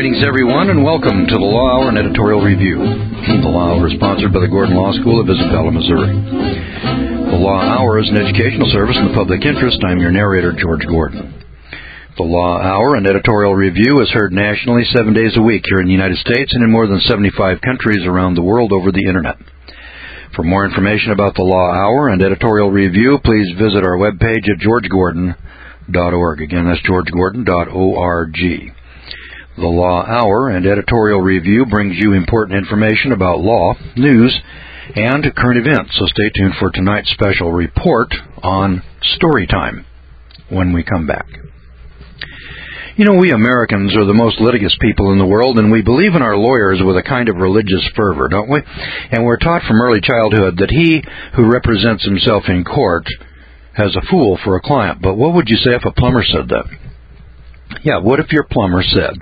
Greetings, everyone, and welcome to the Law Hour and Editorial Review. The Law Hour is sponsored by the Gordon Law School of Isabella, Missouri. The Law Hour is an educational service in the public interest. I'm your narrator, George Gordon. The Law Hour and Editorial Review is heard nationally 7 days a week here in the United States and in more than 75 countries around the world over the Internet. For more information about the Law Hour and Editorial Review, please visit our webpage at georgegordon.org. Again, that's georgegordon.org. The Law Hour and Editorial Review brings you important information about law, news, and current events. So stay tuned for tonight's special report on story time when we come back. You know, we Americans are the most litigious people in the world, and we believe in our lawyers with a kind of religious fervor, don't we? And we're taught from early childhood that he who represents himself in court has a fool for a client. But what would you say if a plumber said that? Yeah, what if your plumber said,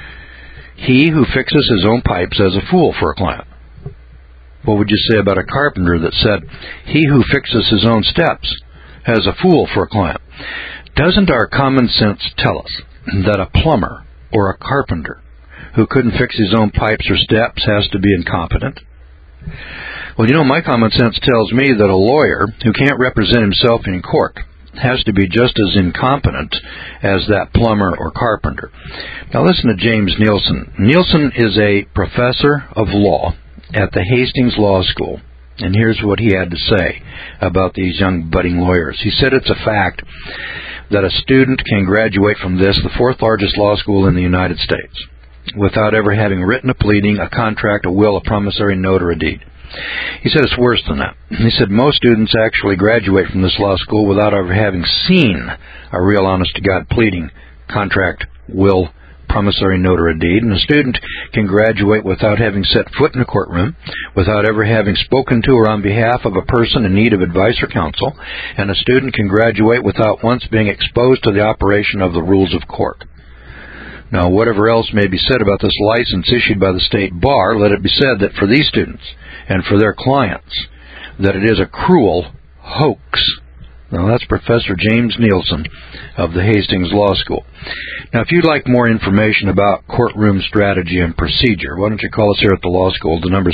he who fixes his own pipes has a fool for a client? What would you say about a carpenter that said, he who fixes his own steps has a fool for a client? Doesn't our common sense tell us that a plumber or a carpenter who couldn't fix his own pipes or steps has to be incompetent? Well, you know, my common sense tells me that a lawyer who can't represent himself in court has to be just as incompetent as that plumber or carpenter. Now listen to James Nielsen. Nielsen is a professor of law at the Hastings Law School, and here's what he had to say about these young budding lawyers. He said it's a fact that a student can graduate from this, the fourth largest law school in the United States, without ever having written a pleading, a contract, a will, a promissory note, or a deed. He said it's worse than that. He said most students actually graduate from this law school without ever having seen a real honest-to-God pleading, contract, will, promissory note, or a deed. And a student can graduate without having set foot in a courtroom, without ever having spoken to or on behalf of a person in need of advice or counsel. And a student can graduate without once being exposed to the operation of the rules of court. Now, whatever else may be said about this license issued by the state bar, let it be said that for these students and for their clients, that it is a cruel hoax. Now, that's Professor James Nielsen of the Hastings Law School. Now, if you'd like more information about courtroom strategy and procedure, why don't you call us here at the law school? The number's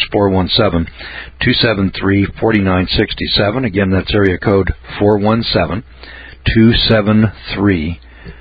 417-273-4967. Again, that's area code 417-273-4967.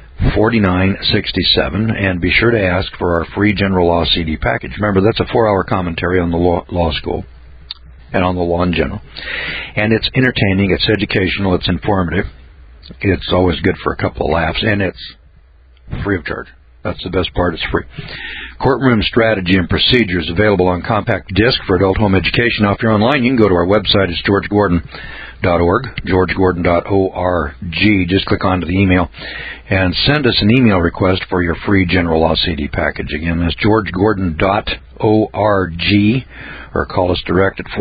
And be sure to ask for our free general law CD package. Remember, that's a 4-hour commentary on the law school and on the law in general. And it's entertaining, it's educational, it's informative. It's always good for a couple of laughs, and it's free of charge. That's the best part, it's free. Courtroom Strategy and Procedures available on compact disc for adult home education. Now, if you're online, you can go to our website. It's georgegordon.org, georgegordon.org. Just click onto the email and send us an email request for your free general law CD package. Again, that's georgegordon.org, or call us direct at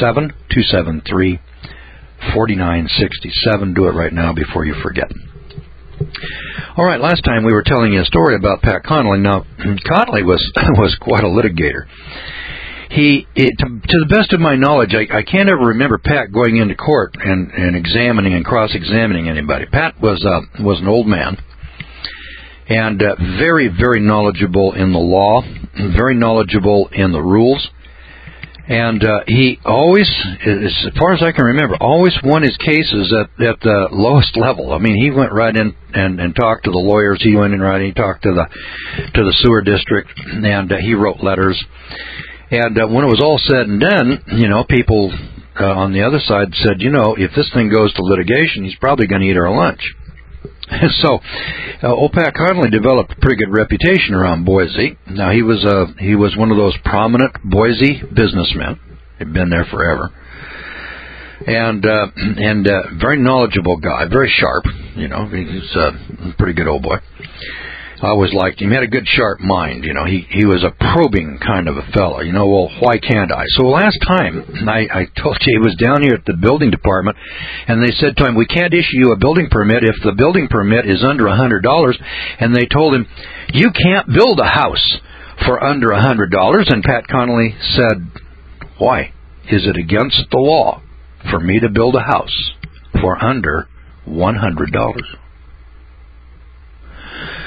417-273-4967. Do it right now before you forget. All right, last time we were telling you a story about Pat Connolly. Now, Connolly was quite a litigator. To the best of my knowledge, I can't ever remember Pat going into court and examining and cross-examining anybody. Pat was an old man and very, very knowledgeable in the law, very knowledgeable in the rules. And he always, as far as I can remember, always won his cases at the lowest level. I mean, he went right in and talked to the lawyers. He went in right and he talked to the sewer district, and he wrote letters. And when it was all said and done, you know, people on the other side said, you know, if this thing goes to litigation, he's probably going to eat our lunch. So, old Pat Connolly developed a pretty good reputation around Boise. Now, he was one of those prominent Boise businessmen. He'd been there forever, and very knowledgeable guy, very sharp. You know, he's a pretty good old boy. I always liked him. He had a good, sharp mind. You know, he was a probing kind of a fellow. You know, well, why can't I? So last time, I told you he was down here at the building department, and they said to him, we can't issue you a building permit if the building permit is under $100. And they told him, you can't build a house for under $100. And Pat Connolly said, why? Is it against the law for me to build a house for under $100?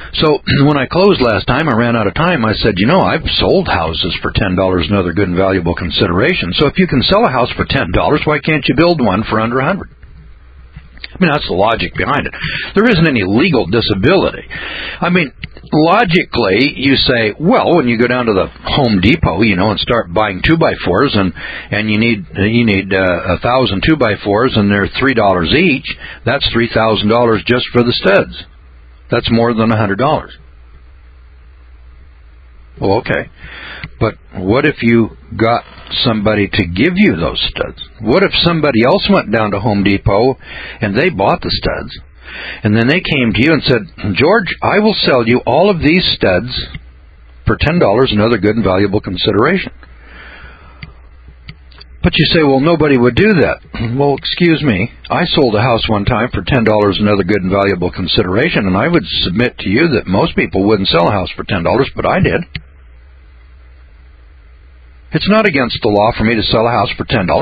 So when I closed last time, I ran out of time. I said, I've sold houses for $10 and other good and valuable consideration. So if you can sell a house for $10, why can't you build one for under $100? I mean, that's the logic behind it. There isn't any legal disability. I mean, logically, you say, well, when you go down to the Home Depot, and start buying 2x4s, and you need 1,000 2x4s, and they're $3 each, that's $3,000 just for the studs. That's more than $100. Well, okay. But what if you got somebody to give you those studs? What if somebody else went down to Home Depot and they bought the studs, and then they came to you and said, George, I will sell you all of these studs for $10 and other good and valuable consideration. But you say, well, nobody would do that. Well, excuse me. I sold a house one time for $10 and other good and valuable consideration, and I would submit to you that most people wouldn't sell a house for $10, but I did. It's not against the law for me to sell a house for $10.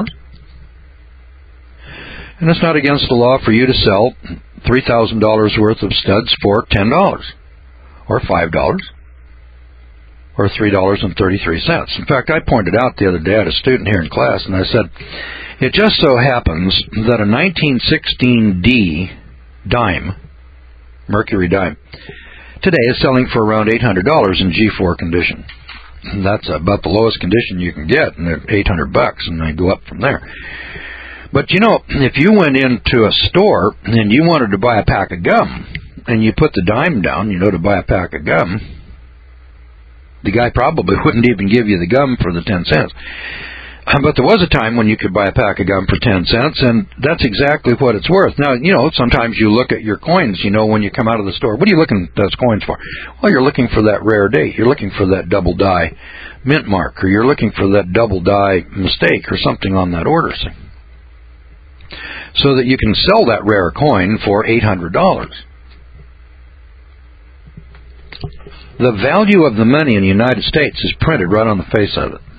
And it's not against the law for you to sell $3,000 worth of studs for $10 or $5 or $3.33. In fact, I pointed out the other day, I had a student here in class, and I said, it just so happens that a 1916D dime, Mercury dime, today is selling for around $800 in G4 condition. And that's about the lowest condition you can get, and they're $800, and they go up from there. But if you went into a store and you wanted to buy a pack of gum, and you put the dime down, to buy a pack of gum, the guy probably wouldn't even give you the gum for the 10 cents. But there was a time when you could buy a pack of gum for 10 cents, and that's exactly what it's worth. Now, sometimes you look at your coins, when you come out of the store. What are you looking at those coins for? Well, you're looking for that rare date. You're looking for that double die mint mark, or you're looking for that double die mistake or something on that order, so that you can sell that rare coin for $800. The value of the money in the United States is printed right on the face of it.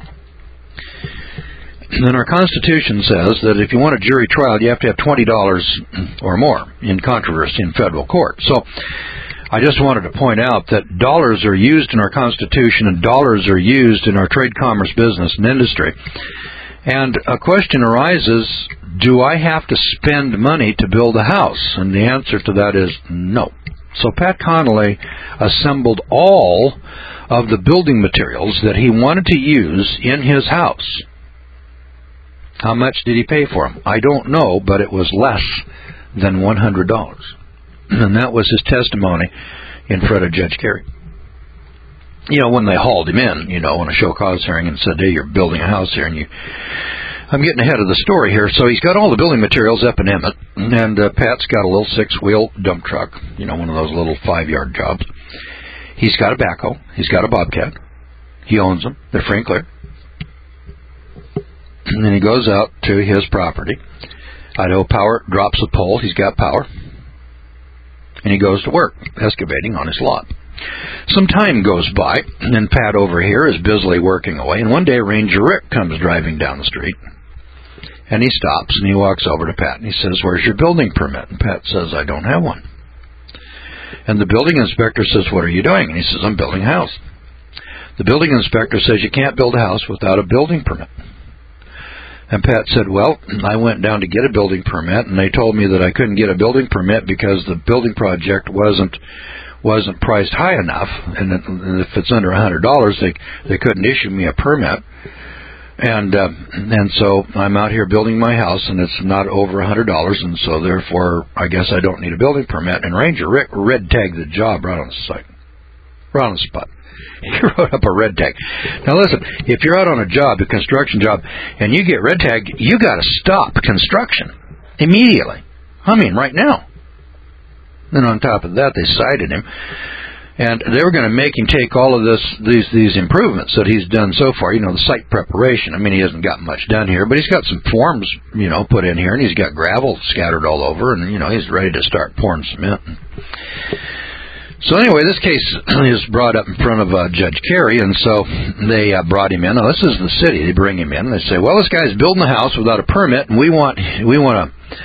And our Constitution says that if you want a jury trial, you have to have $20 or more in controversy in federal court. So I just wanted to point out that dollars are used in our Constitution and dollars are used in our trade, commerce, business, and industry. And a question arises, do I have to spend money to build a house? And the answer to that is no. So Pat Connolly assembled all of the building materials that he wanted to use in his house. How much did he pay for them? I don't know, but it was less than $100. And that was his testimony in front of Judge Carey. When they hauled him in, on a show cause hearing and said, hey, you're building a house here, and I'm getting ahead of the story here. So he's got all the building materials up in Emmett, and Pat's got a little 6-wheel dump truck, one of those little 5-yard jobs. He's got a backhoe. He's got a Bobcat. He owns them. They're free and clear. And then he goes out to his property. Idaho Power drops a pole. He's got power. And he goes to work, excavating on his lot. Some time goes by, and Pat over here is busily working away. And one day Ranger Rick comes driving down the street. And he stops, and he walks over to Pat, and he says, where's your building permit? And Pat says, I don't have one. And the building inspector says, what are you doing? And he says, I'm building a house. The building inspector says, you can't build a house without a building permit. And Pat said, well, I went down to get a building permit, and they told me that I couldn't get a building permit because the building project wasn't priced high enough, and if it's under $100, they couldn't issue me a permit. And so I'm out here building my house, and it's not over $100, and so therefore I guess I don't need a building permit. And Ranger Rick red tagged the job right on the site, right on the spot. He wrote up a red tag. Now listen, if you're out on a job, a construction job, and you get red tagged, you got to stop construction immediately. I mean, right now. Then on top of that, they cited him, and they were going to make him take all of these improvements that he's done so far. The site preparation. I mean, he hasn't got much done here, but he's got some forms, put in here, and he's got gravel scattered all over, and he's ready to start pouring cement. So anyway, this case is brought up in front of Judge Carey, and so they brought him in. Now, this is the city. They bring him in. They say, well, this guy's building a house without a permit, and we want to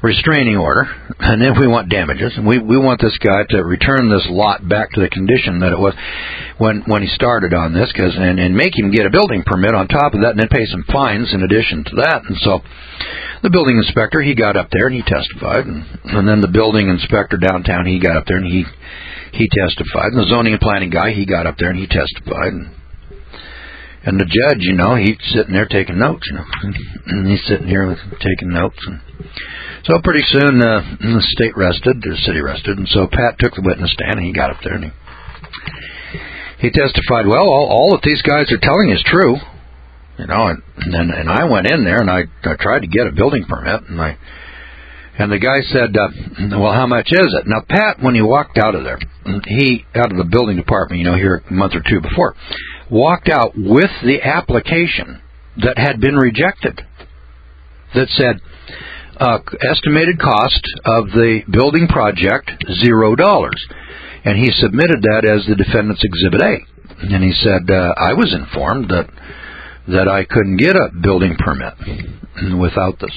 restraining order, and then we want damages. And we want this guy to return this lot back to the condition that it was when he started on this, and make him get a building permit on top of that, and then pay some fines in addition to that. And so the building inspector, he got up there and he testified, and then the building inspector downtown, he got up there and he testified, and the zoning and planning guy, he got up there and he testified, and the judge, he's sitting there taking notes, and he's sitting here taking notes. And so pretty soon the state rested, the city rested, and so Pat took the witness stand, and he got up there and he testified, well, all that these guys are telling is true, and I went in there and I tried to get a building permit, and the guy said, well, how much is it? Now, Pat, when he walked out of there, out of the building department, here a month or two before, walked out with the application that had been rejected that said, estimated cost of the building project, $0. And he submitted that as the defendant's Exhibit A. And he said, I was informed that I couldn't get a building permit without this.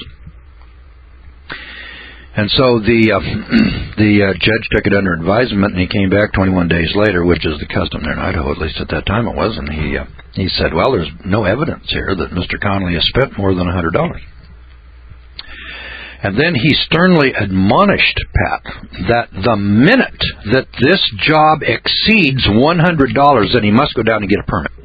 And so the judge took it under advisement, and he came back 21 days later, which is the custom there in Idaho, at least at that time it was, and he said, well, there's no evidence here that Mr. Connolly has spent more than $100. And then he sternly admonished Pat that the minute that this job exceeds $100, then he must go down and get a permit.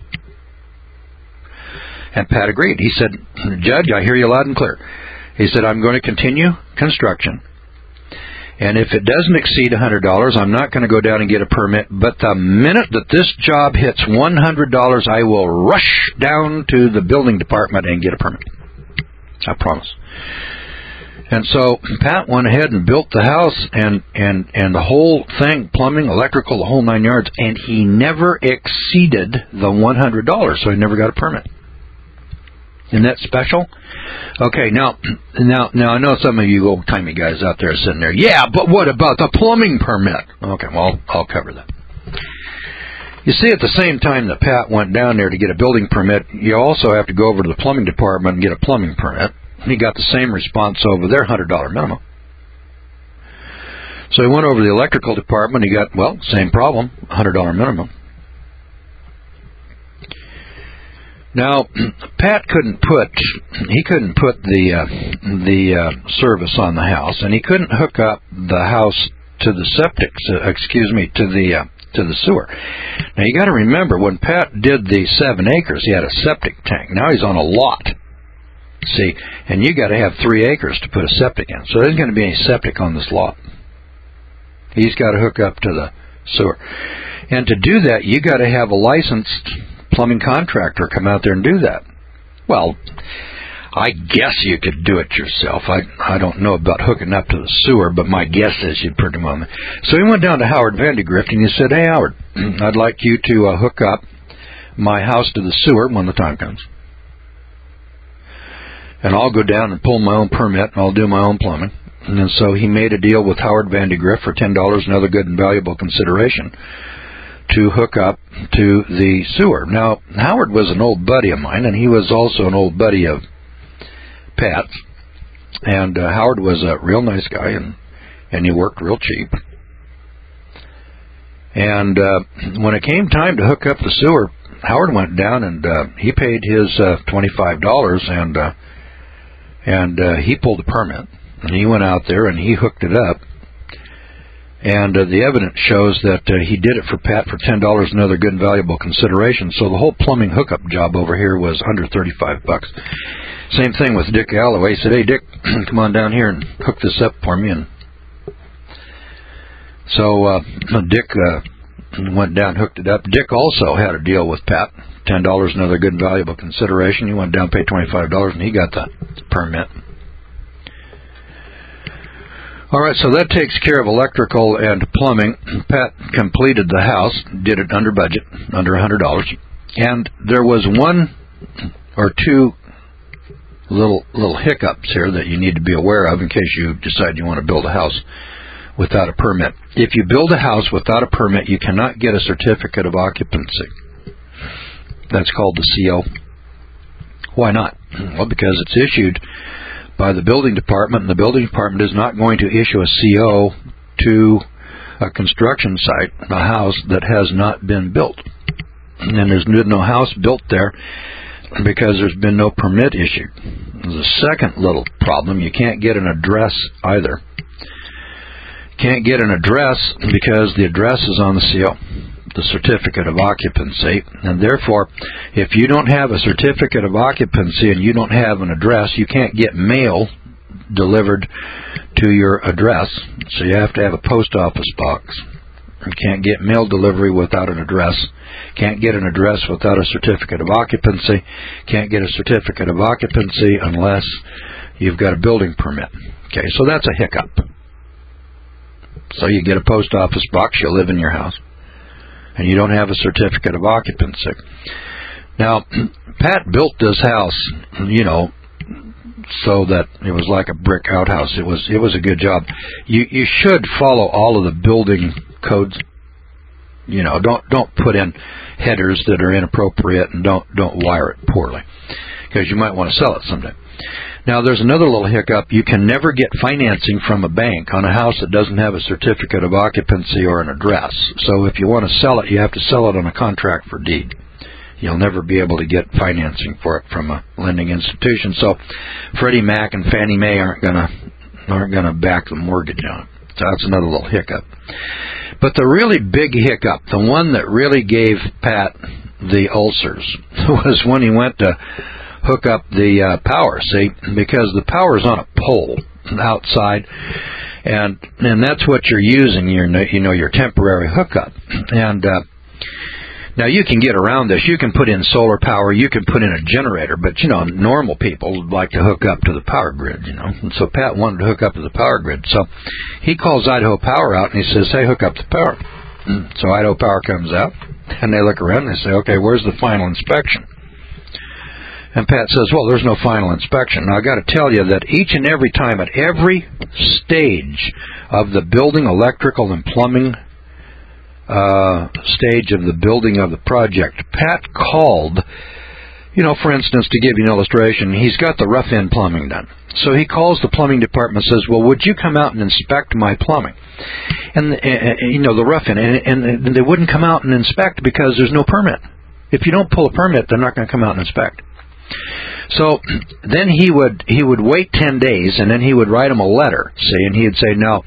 And Pat agreed. He said, Judge, I hear you loud and clear. He said, I'm going to continue construction, and if it doesn't exceed $100, I'm not going to go down and get a permit, but the minute that this job hits $100, I will rush down to the building department and get a permit. I promise. And so Pat went ahead and built the house and the whole thing, plumbing, electrical, the whole 9 yards, and he never exceeded the $100, so he never got a permit. Isn't that special? Okay, now I know some of you old-timey guys out there are sitting there, yeah, but what about the plumbing permit? Okay, well, I'll cover that. You see, at the same time that Pat went down there to get a building permit, you also have to go over to the plumbing department and get a plumbing permit. He got the same response over their $100 minimum. So he went over to the electrical department, he got, well, same problem, $100 minimum. Now, Pat couldn't put the service on the house, and he couldn't hook up the house to the septic, to the sewer. Now, you got to remember, when Pat did the 7 acres, he had a septic tank. Now he's on a lot. See, and you got to have 3 acres to put a septic in. So there's going to be any septic on this lot. He's got to hook up to the sewer. And to do that, you got to have a licensed plumbing contractor come out there and do that. Well, I guess you could do it yourself. I don't know about hooking up to the sewer, but my guess is you'd pretty well. So he went down to Howard Vandegrift and he said, hey, Howard, I'd like you to hook up my house to the sewer when the time comes. And I'll go down and pull my own permit and I'll do my own plumbing. And so he made a deal with Howard Vandegrift for $10 and other good and valuable consideration to hook up to the sewer. Now, Howard was an old buddy of mine, and he was also an old buddy of Pat's. And Howard was a real nice guy, and he worked real cheap. And when it came time to hook up the sewer, Howard went down and he paid his $25, and he pulled the permit. And he went out there and he hooked it up. And the evidence shows that he did it for Pat for $10 and other good and valuable consideration. So the whole plumbing hookup job over here was under $35. Same thing with Dick Alloway. He said, hey, Dick, come on down here and hook this up for me. And so Dick went down and hooked it up. Dick also had a deal with Pat, $10 and other good and valuable consideration. He went down and paid $25, and he got the permit. All right, so that takes care of electrical and plumbing. Pat completed the house, did it under budget, under $100. And there was one or two little hiccups here that you need to be aware of in case you decide you want to build a house without a permit. If you build a house without a permit, you cannot get a certificate of occupancy. That's called the CO. Why not? Well, because it's issued by the building department, and the building department is not going to issue a CO to a construction site, a house that has not been built. And there's been no house built there because there's been no permit issued. There's a second little problem. You can't get an address either. Can't get an address because the address is on the CO, the certificate of occupancy, and therefore, if you don't have a certificate of occupancy and you don't have an address, you can't get mail delivered to your address, so you have to have a post office box. You can't get mail delivery without an address. Can't get an address without a certificate of occupancy. Can't get a certificate of occupancy unless you've got a building permit. Okay, so that's a hiccup. So you get a post office box, you live in your house, and you don't have a certificate of occupancy. Now, Pat built this house, so that it was like a brick outhouse. It was a good job. You should follow all of the building codes. Don't put in headers that are inappropriate, and don't wire it poorly, because you might want to sell it someday. Now, there's another little hiccup. You can never get financing from a bank on a house that doesn't have a certificate of occupancy or an address. So if you want to sell it, you have to sell it on a contract for deed. You'll never be able to get financing for it from a lending institution. So Freddie Mac and Fannie Mae aren't gonna back the mortgage on it. So that's another little hiccup. But the really big hiccup, the one that really gave Pat the ulcers, was when he went to hook up the power, because the power's on a pole outside, and that's what you're using, your temporary hookup. And now you can get around this. You can put in solar power, you can put in a generator, but normal people like to hook up to the power grid, And so Pat wanted to hook up to the power grid. So he calls Idaho Power out and he says, "Hey, hook up the power." So Idaho Power comes out and they look around and they say, "Okay, where's the final inspection?" And Pat says, "Well, there's no final inspection." Now, I got to tell you that each and every time, at every stage of the building, electrical and plumbing stage of the building of the project, Pat called, for instance, to give you an illustration, he's got the rough end plumbing done. So he calls the plumbing department and says, "Well, would you come out and inspect my plumbing?" And, the rough end, and they wouldn't come out and inspect because there's no permit. If you don't pull a permit, they're not going to come out and inspect. So then he would wait 10 days, and then he would write him a letter, and he would say, "No,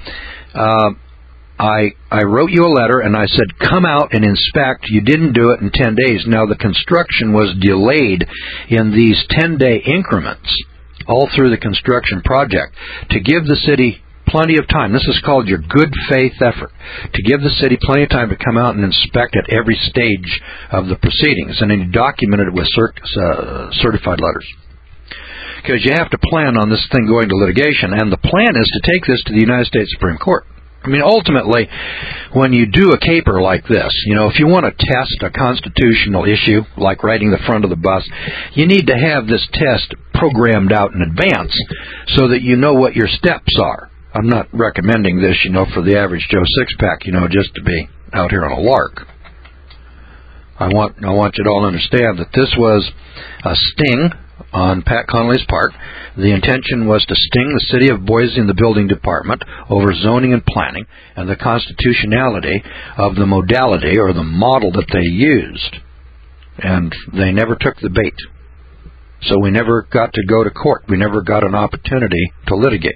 I wrote you a letter, and I said, come out and inspect. You didn't do it in 10 days. Now, the construction was delayed in these 10-day increments all through the construction project to give the city plenty of time." This is called your good faith effort, to give the city plenty of time to come out and inspect at every stage of the proceedings. And then you documented it with certified letters. Because you have to plan on this thing going to litigation, and the plan is to take this to the United States Supreme Court. I mean, ultimately, when you do a caper like this, if you want to test a constitutional issue, like riding the front of the bus, you need to have this test programmed out in advance so that you know what your steps are. I'm not recommending this, for the average Joe six-pack, just to be out here on a lark. I want you to all understand that this was a sting on Pat Connolly's part. The intention was to sting the city of Boise and the building department over zoning and planning and the constitutionality of the modality or the model that they used. And they never took the bait. So we never got to go to court. We never got an opportunity to litigate.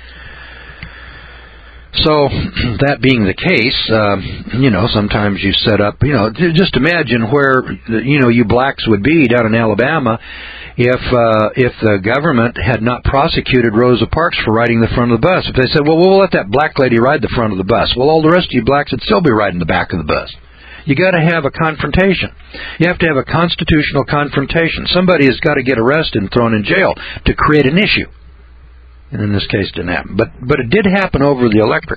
So, that being the case, sometimes you set up, just imagine where, you blacks would be down in Alabama if the government had not prosecuted Rosa Parks for riding the front of the bus. If they said, well, we'll let that black lady ride the front of the bus, well, all the rest of you blacks would still be riding the back of the bus. You got to have a confrontation. You have to have a constitutional confrontation. Somebody has got to get arrested and thrown in jail to create an issue. And in this case, it didn't happen. But it did happen over the electric.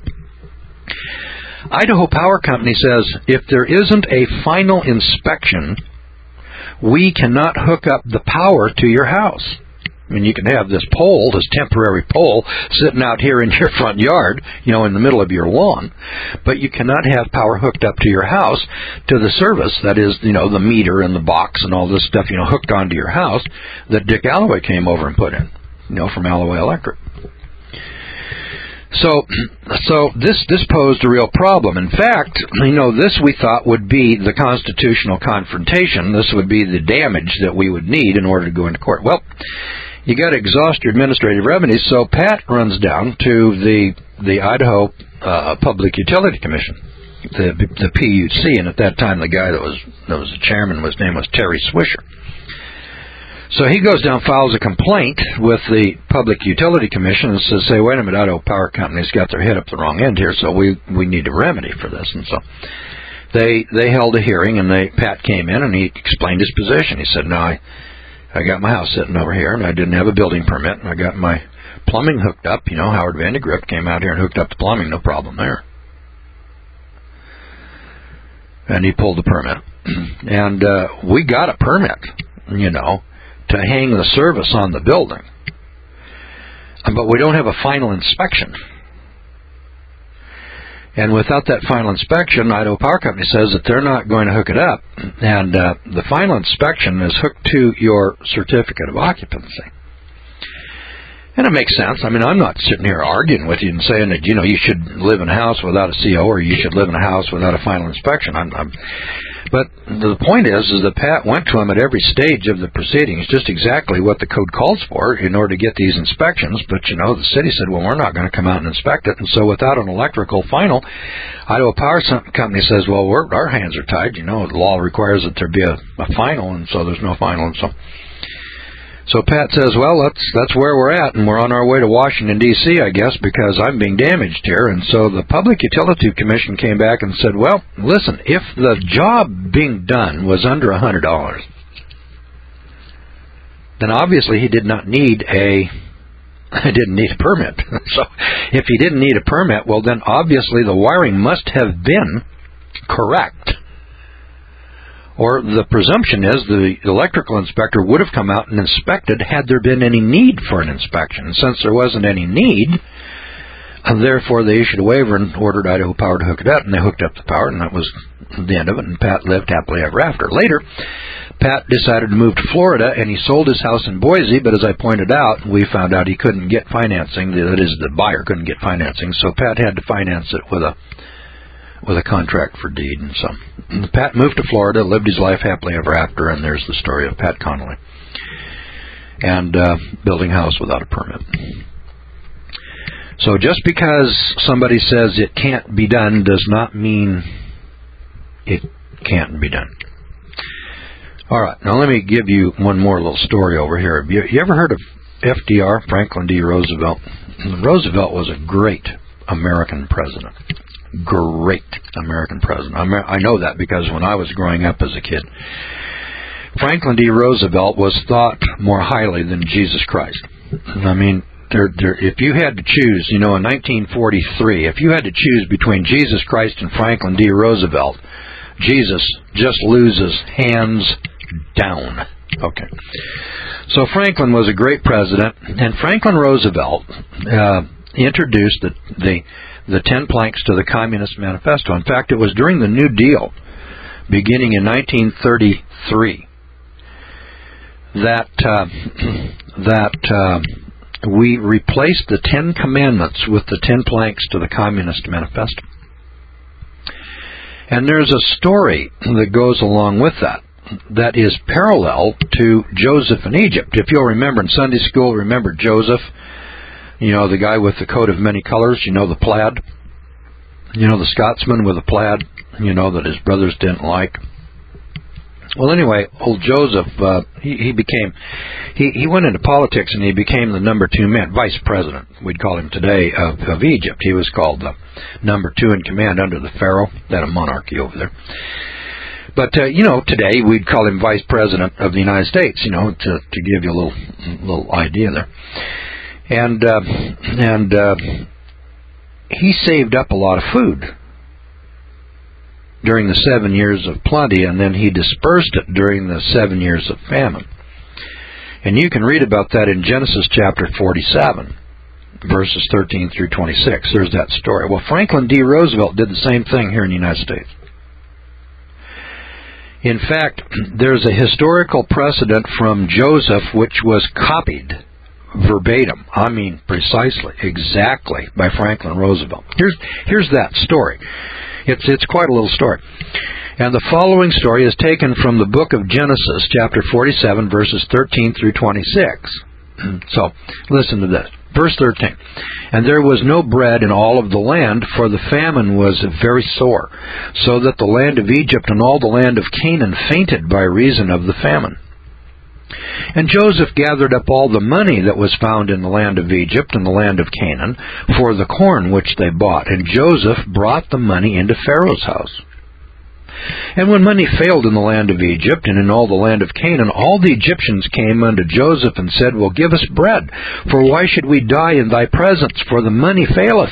Idaho Power Company says if there isn't a final inspection, we cannot hook up the power to your house. I mean, you can have this pole, this temporary pole, sitting out here in your front yard, in the middle of your lawn, but you cannot have power hooked up to your house to the service, that is, the meter and the box and all this stuff, hooked onto your house that Dick Alloway came over and put in. from Alloway Electric. So this posed a real problem. In fact, this we thought would be the constitutional confrontation. This would be the damage that we would need in order to go into court. Well, you got to exhaust your administrative remedies, so Pat runs down to the Idaho Public Utility Commission, the PUC, and at that time the guy that was the chairman, his name was Terry Swisher. So he goes down, files a complaint with the Public Utility Commission and says, "Say, wait a minute, Idaho Power Company's got their head up the wrong end here, so we need a remedy for this." And so they held a hearing, and Pat came in and he explained his position. He said, "No, I got my house sitting over here, and I didn't have a building permit, and I got my plumbing hooked up. Howard Vandegrip came out here and hooked up the plumbing, no problem there." And he pulled the permit, and we got a permit, to hang the service on the building. But we don't have a final inspection. And without that final inspection, Idaho Power Company says that they're not going to hook it up. And the final inspection is hooked to your certificate of occupancy. And it makes sense. I mean, I'm not sitting here arguing with you and saying that, you should live in a house without a CO or you should live in a house without a final inspection. But the point is that Pat went to him at every stage of the proceedings, just exactly what the code calls for in order to get these inspections. But, the city said, well, we're not going to come out and inspect it. And so without an electrical final, Idaho Power Company says, well, our hands are tied. The law requires that there be a final, and so there's no final. And so Pat says, well, that's where we're at, and we're on our way to Washington, D.C., I guess, because I'm being damaged here. And so the Public Utility Commission came back and said, well, listen, if the job being done was under $100, then obviously he did not need a permit. So if he didn't need a permit, well, then obviously the wiring must have been correct. Or the presumption is the electrical inspector would have come out and inspected had there been any need for an inspection. And since there wasn't any need, therefore they issued a waiver and ordered Idaho Power to hook it up, and they hooked up the power, and that was the end of it, and Pat lived happily ever after. Later, Pat decided to move to Florida, and he sold his house in Boise, but as I pointed out, we found out he couldn't get financing. That is, the buyer couldn't get financing, so Pat had to finance it with a contract for deed. And so Pat moved to Florida, lived his life happily ever after, and there's the story of Pat Connolly and building a house without a permit. So just because somebody says it can't be done does not mean it can't be done. All right, now let me give you one more little story over here. You ever heard of FDR, Franklin D. Roosevelt? Roosevelt was a great American president. Great American president. I know that because when I was growing up as a kid, Franklin D. Roosevelt was thought more highly than Jesus Christ. I mean, if you had to choose, in 1943, if you had to choose between Jesus Christ and Franklin D. Roosevelt, Jesus just loses hands down. Okay. So Franklin was a great president, and Franklin Roosevelt introduced the 10 planks to the Communist Manifesto. In fact, it was during the New Deal, beginning in 1933, that we replaced the 10 Commandments with the 10 planks to the Communist Manifesto. And there's a story that goes along with that is parallel to Joseph in Egypt. If you'll remember in Sunday school, remember Joseph, the guy with the coat of many colors, the plaid, the Scotsman with a plaid, that his brothers didn't like. Well, anyway, old Joseph, he went into politics and he became the number 2 man, vice president, we'd call him today, of Egypt. He was called the number 2 in command under the Pharaoh. They had a monarchy over there. But, today we'd call him vice president of the United States, to give you a little idea there. And he saved up a lot of food during the 7 years of plenty, and then he dispersed it during the 7 years of famine. And you can read about that in Genesis chapter 47, verses 13 through 26. There's that story. Well, Franklin D. Roosevelt did the same thing here in the United States. In fact, there's a historical precedent from Joseph which was copied verbatim, I mean precisely, exactly, by Franklin Roosevelt. Here's that story. It's quite a little story. And the following story is taken from the book of Genesis, chapter 47, verses 13 through 26. So, listen to this. Verse 13. And there was no bread in all of the land, for the famine was very sore, so that the land of Egypt and all the land of Canaan fainted by reason of the famine. And Joseph gathered up all the money that was found in the land of Egypt and the land of Canaan for the corn which they bought, and Joseph brought the money into Pharaoh's house. And when money failed in the land of Egypt and in all the land of Canaan, all the Egyptians came unto Joseph and said, Well, give us bread, for why should we die in thy presence, for the money faileth?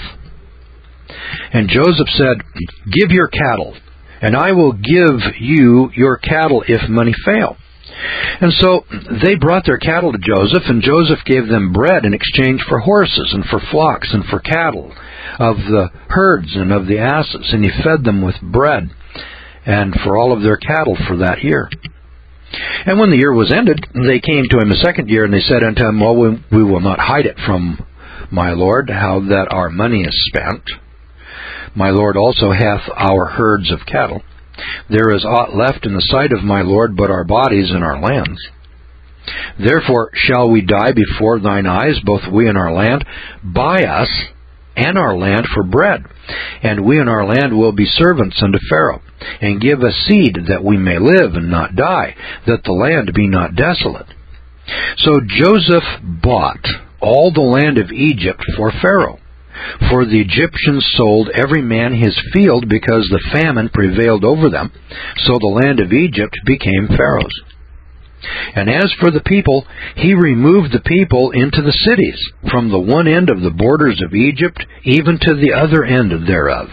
And Joseph said, Give your cattle, and I will give you your cattle if money fail. And so they brought their cattle to Joseph, and Joseph gave them bread in exchange for horses and for flocks and for cattle, of the herds and of the asses, and he fed them with bread and for all of their cattle for that year. And when the year was ended, they came to him the second year, and they said unto him, Well, we will not hide it from my lord, how that our money is spent. My lord also hath our herds of cattle. There is aught left in the sight of my lord but our bodies and our lands. Therefore shall we die before thine eyes, both we and our land. Buy us and our land for bread, and we and our land will be servants unto Pharaoh, and give us seed that we may live and not die, that the land be not desolate. So Joseph bought all the land of Egypt for Pharaoh. For the Egyptians sold every man his field, because the famine prevailed over them, so the land of Egypt became Pharaoh's. And as for the people, he removed the people into the cities, from the one end of the borders of Egypt even to the other end thereof.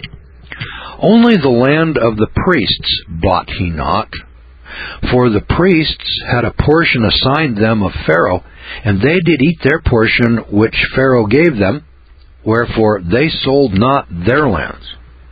Only the land of the priests bought he not, for the priests had a portion assigned them of Pharaoh, and they did eat their portion which Pharaoh gave them, wherefore they sold not their lands.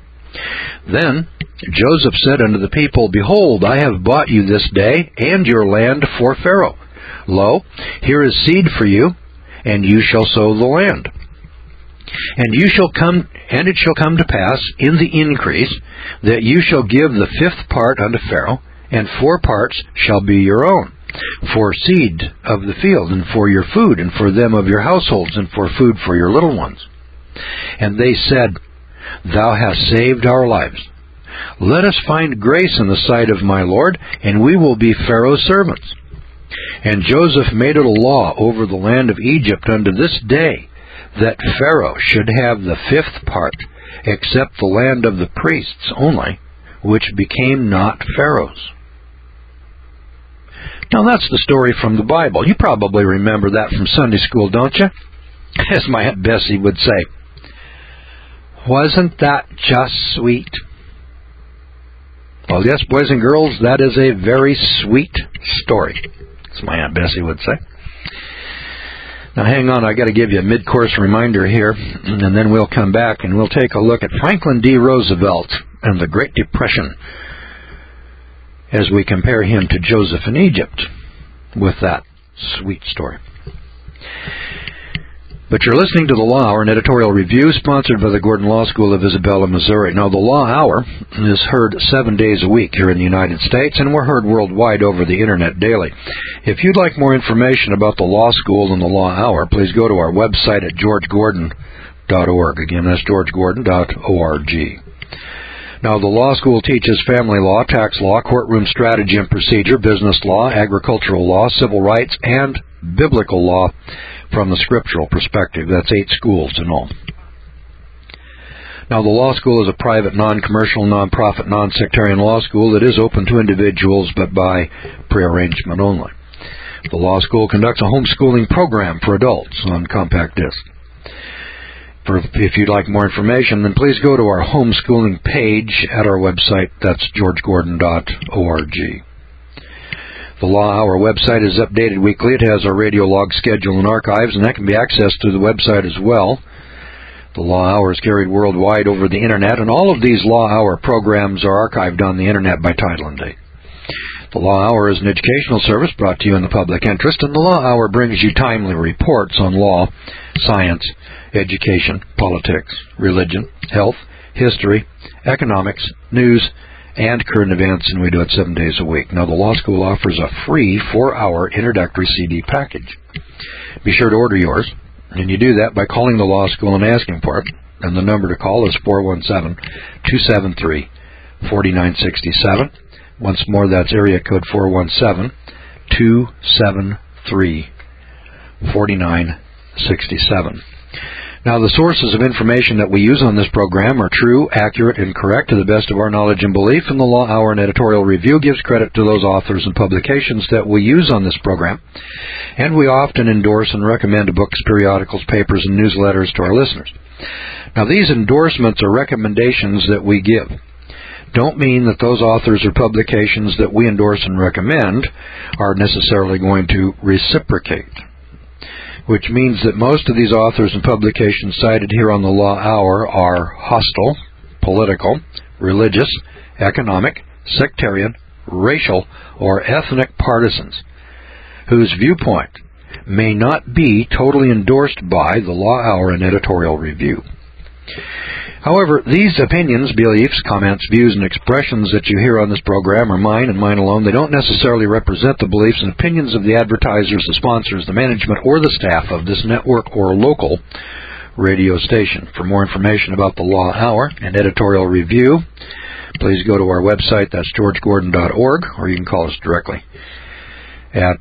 Then Joseph said unto the people, Behold, I have bought you this day and your land for Pharaoh. Lo, here is seed for you, and you shall sow the land. And it shall come to pass in the increase that you shall give the 5th part unto Pharaoh, and 4 parts shall be your own, for seed of the field, and for your food, and for them of your households, and for food for your little ones. And they said, Thou hast saved our lives. Let us find grace in the sight of my Lord, and we will be Pharaoh's servants. And Joseph made it a law over the land of Egypt unto this day, that Pharaoh should have the 5th part, except the land of the priests only, which became not Pharaoh's. Now that's the story from the Bible. You probably remember that from Sunday school, don't you? As my Aunt Bessie would say. Wasn't that just sweet? Well, yes, boys and girls, that is a very sweet story, as my Aunt Bessie would say. Now, hang on, I got to give you a mid-course reminder here, and then we'll come back and we'll take a look at Franklin D. Roosevelt and the Great Depression as we compare him to Joseph in Egypt with that sweet story. But you're listening to The Law Hour, an editorial review sponsored by the Gordon Law School of Isabella, Missouri. Now, The Law Hour is heard 7 days a week here in the United States, and we're heard worldwide over the Internet daily. If you'd like more information about the Law School and The Law Hour, please go to our website at georgegordon.org. Again, that's georgegordon.org. Now, the law school teaches family law, tax law, courtroom strategy and procedure, business law, agricultural law, civil rights, and biblical law from the scriptural perspective. That's 8 schools in all. Now, the law school is a private, non-commercial, non-profit, non-sectarian law school that is open to individuals, but by prearrangement only. The law school conducts a homeschooling program for adults on compact disc. If you'd like more information, then please go to our homeschooling page at our website. That's georgegordon.org. The Law Hour website is updated weekly. It has our radio log schedule and archives, and that can be accessed through the website as well. The Law Hour is carried worldwide over the Internet, and all of these Law Hour programs are archived on the Internet by title and date. The Law Hour is an educational service brought to you in the public interest, and the Law Hour brings you timely reports on law, science, education, politics, religion, health, history, economics, news, and current events, and we do it 7 days a week. Now, the law school offers a free 4-hour introductory CD package. Be sure to order yours, and you do that by calling the law school and asking for it. And the number to call is 417-273-4967. Once more, that's area code 417-273-4967. Now, the sources of information that we use on this program are true, accurate, and correct to the best of our knowledge and belief, and the Law Hour and Editorial Review gives credit to those authors and publications that we use on this program, and we often endorse and recommend books, periodicals, papers, and newsletters to our listeners. Now, these endorsements or recommendations that we give don't mean that those authors or publications that we endorse and recommend are necessarily going to reciprocate, which means that most of these authors and publications cited here on the Law Hour are hostile, political, religious, economic, sectarian, racial, or ethnic partisans, whose viewpoint may not be totally endorsed by the Law Hour and Editorial Review. However, these opinions, beliefs, comments, views, and expressions that you hear on this program are mine and mine alone. They don't necessarily represent the beliefs and opinions of the advertisers, the sponsors, the management, or the staff of this network or local radio station. For more information about the Law Hour and Editorial Review, please go to our website. That's georgegordon.org, or you can call us directly at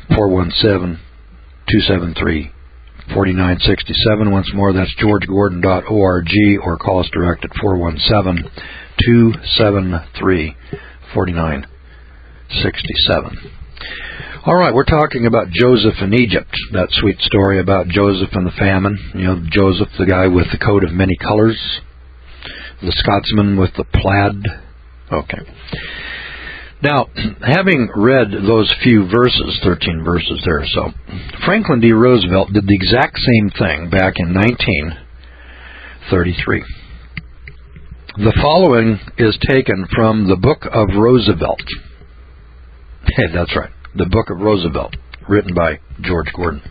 417-273-4967. Once more, that's georgegordon.org, or call us direct at 417-273-4967. All right, we're talking about Joseph in Egypt, that sweet story about Joseph and the famine. You know, Joseph, the guy with the coat of many colors, the Scotsman with the plaid. Okay. Now, having read those few verses, 13 verses there or so, Franklin D. Roosevelt did the exact same thing back in 1933. The following is taken from the Book of Roosevelt. Hey, that's right, the Book of Roosevelt, written by George Gordon.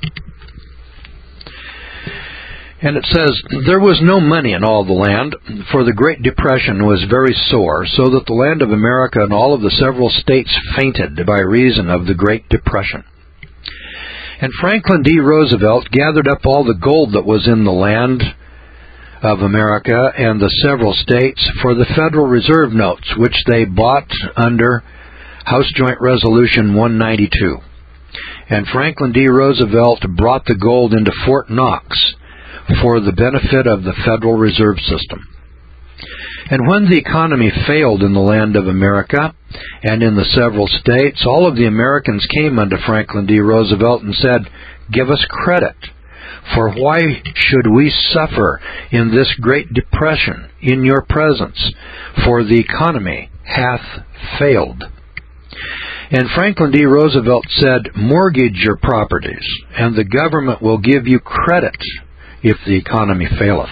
And it says, "There was no money in all the land, for the Great Depression was very sore, so that the land of America and all of the several states fainted by reason of the Great Depression. And Franklin D. Roosevelt gathered up all the gold that was in the land of America and the several states for the Federal Reserve notes, which they bought under House Joint Resolution 192. And Franklin D. Roosevelt brought the gold into Fort Knox for the benefit of the Federal Reserve System. And when the economy failed in the land of America and in the several states, all of the Americans came unto Franklin D. Roosevelt and said, 'Give us credit, for why should we suffer in this great depression in your presence? For the economy hath failed.' And Franklin D. Roosevelt said, 'Mortgage your properties, and the government will give you credit if the economy faileth.'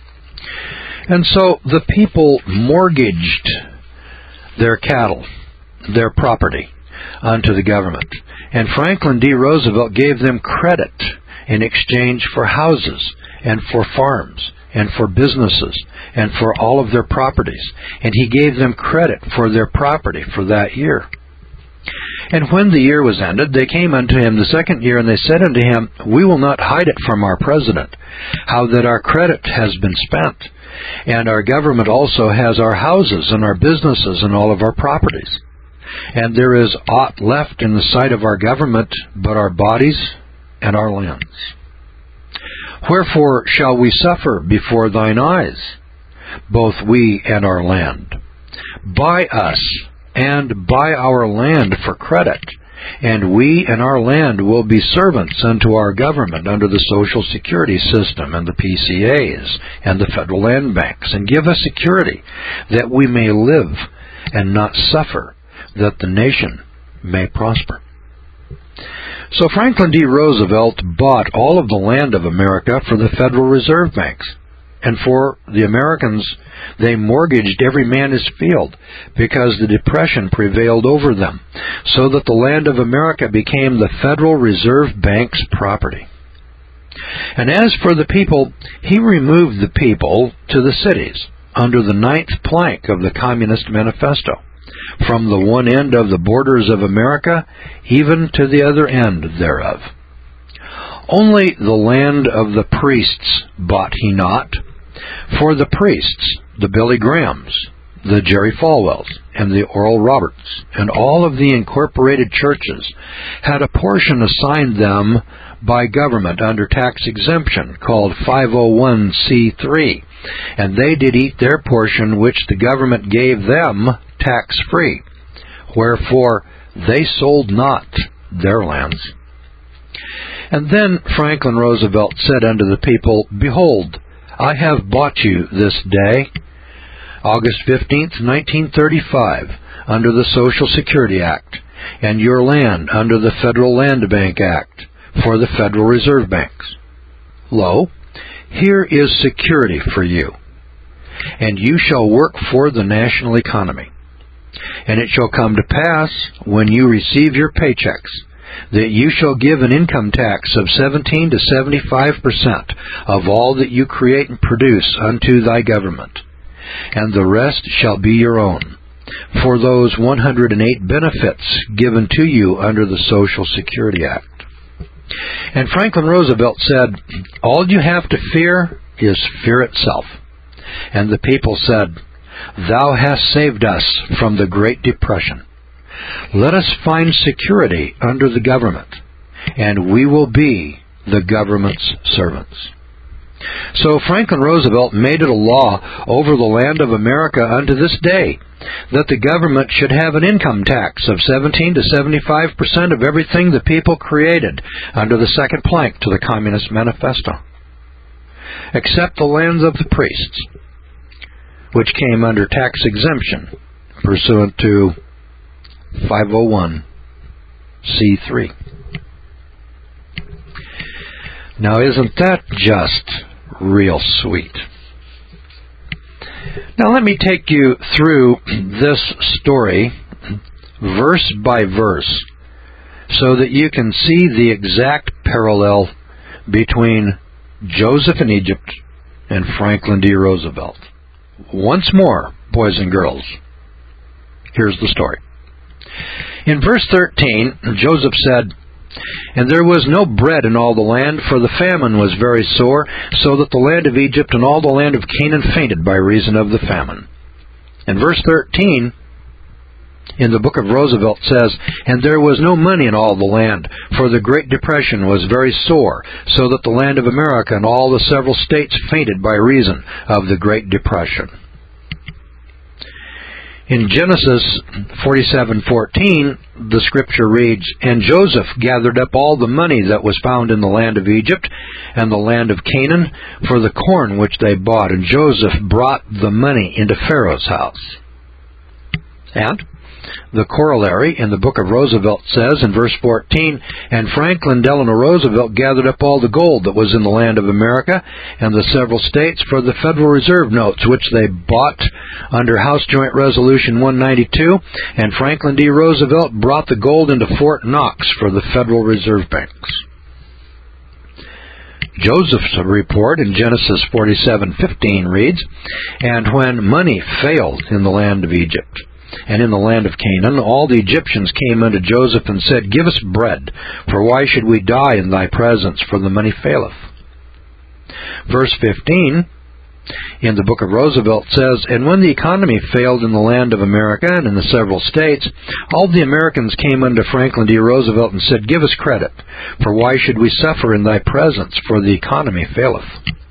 And so the people mortgaged their cattle, their property, unto the government. And Franklin D. Roosevelt gave them credit in exchange for houses and for farms and for businesses and for all of their properties. And he gave them credit for their property for that year. And when the year was ended, they came unto him the second year, and they said unto him, 'We will not hide it from our president, how that our credit has been spent, and our government also has our houses and our businesses and all of our properties. And there is aught left in the sight of our government but our bodies and our lands. Wherefore shall we suffer before thine eyes, both we and our land? Buy us and buy our land for credit, and we and our land will be servants unto our government under the Social Security system and the PCAs and the federal land banks, and give us security that we may live and not suffer, that the nation may prosper.' So Franklin D. Roosevelt bought all of the land of America for the Federal Reserve banks. And for the Americans, they mortgaged every man his field because the Depression prevailed over them, so that the land of America became the Federal Reserve Bank's property. And as for the people, he removed the people to the cities under the 9th plank of the Communist Manifesto, from the one end of the borders of America even to the other end thereof. Only the land of the priests bought he not, for the priests, the Billy Grahams, the Jerry Falwells, and the Oral Roberts, and all of the incorporated churches, had a portion assigned them by government under tax exemption called 501c3, and they did eat their portion which the government gave them tax-free, wherefore they sold not their lands. And then Franklin Roosevelt said unto the people, Behold, I have bought you this day, August 15th, 1935, under the Social Security Act, and your land under the Federal Land Bank Act, for the Federal Reserve Banks. Lo, here is security for you, and you shall work for the national economy. And it shall come to pass, when you receive your paychecks, that you shall give an income tax of 17 to 75% of all that you create and produce unto thy government, and the rest shall be your own, for those 108 benefits given to you under the Social Security Act. And Franklin Roosevelt said, All you have to fear is fear itself. And the people said, Thou hast saved us from the Great Depression. Let us find security under the government, and we will be the government's servants. So Franklin Roosevelt made it a law over the land of America unto this day that the government should have an income tax of 17 to 75% of everything the people created under the second plank to the Communist Manifesto, except the lands of the priests, which came under tax exemption pursuant to 501c3. Now, isn't that just real sweet? Now, let me take you through this story verse by verse so that you can see the exact parallel between Joseph in Egypt and Franklin D. Roosevelt. Once more, boys and girls, here's the story. In verse 13, Joseph said, And there was no bread in all the land, for the famine was very sore, so that the land of Egypt and all the land of Canaan fainted by reason of the famine. And verse 13 in the book of Roosevelt says, And there was no money in all the land, for the Great Depression was very sore, so that the land of America and all the several states fainted by reason of the Great Depression. In Genesis 47:14, the scripture reads, And Joseph gathered up all the money that was found in the land of Egypt and the land of Canaan for the corn which they bought, and Joseph brought the money into Pharaoh's house. And the corollary in the book of Roosevelt says in verse 14, And Franklin Delano Roosevelt gathered up all the gold that was in the land of America and the several states for the Federal Reserve notes which they bought under House Joint Resolution 192, and Franklin D. Roosevelt brought the gold into Fort Knox for the Federal Reserve Banks. Joseph's report in Genesis 47:15 reads, And when money failed in the land of Egypt and in the land of Canaan, all the Egyptians came unto Joseph and said, Give us bread, for why should we die in thy presence, for the money faileth? Verse 15 in the book of Roosevelt says, And when the economy failed in the land of America and in the several states, all the Americans came unto Franklin D. Roosevelt and said, Give us credit, for why should we suffer in thy presence, for the economy faileth?